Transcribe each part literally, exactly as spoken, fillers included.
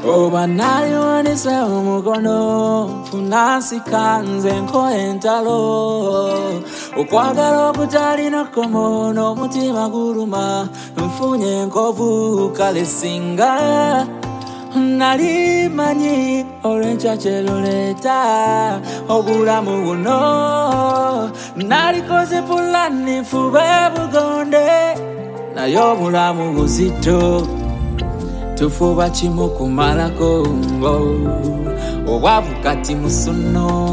Oba nali wanise umukono funasi kanze nko entalo okwagala okutalina komono mutima guluma mfunye nkovu kale singa nali manyi olwenchache loleta obulamu buno nali koze pulani fube bugonde nayo obulamu buzito tufuba chimu kumalako obwavu kati musuno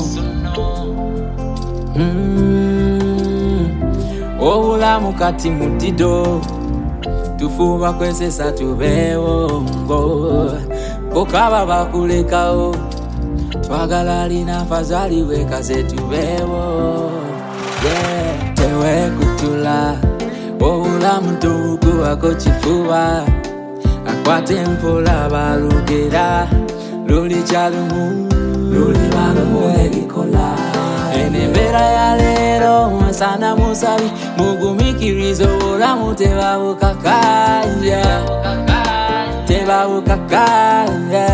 mm. obulamu kati mudido tufuba kwesesa tubewo ngo kokaba bakulekao twagala lina fazali wekaze tubewo yeah. Tewe kutula obulamu tuku wako chifuba akwate mpola balugera luli chalumu luli balumu ebikola enembera ya lero sana musabi mugumikirizo olamu tebabukakanja tebabukakanja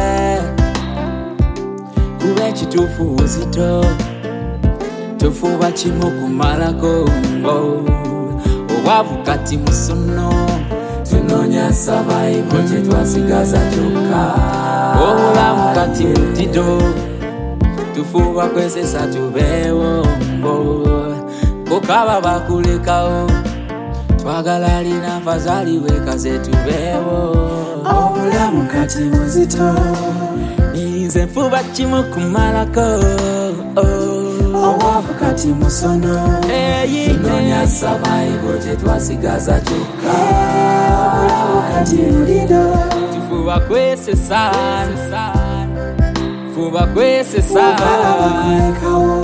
kube chitufu uzito tufuba chimu kumalako obwavu kati musuno tunonya survival jetwasigaza joka obulamu kati mutido tufuba kwesesa tubewo mbo kokaba bakulekao twagala lina fazali wekaze tubewo obulamu kati muzito nize mfuba chimu kumalako obwavu kati musono tunonya survival jetwasigaza joka kati mudido tufuba kwesesa fuba kwesesa Fuba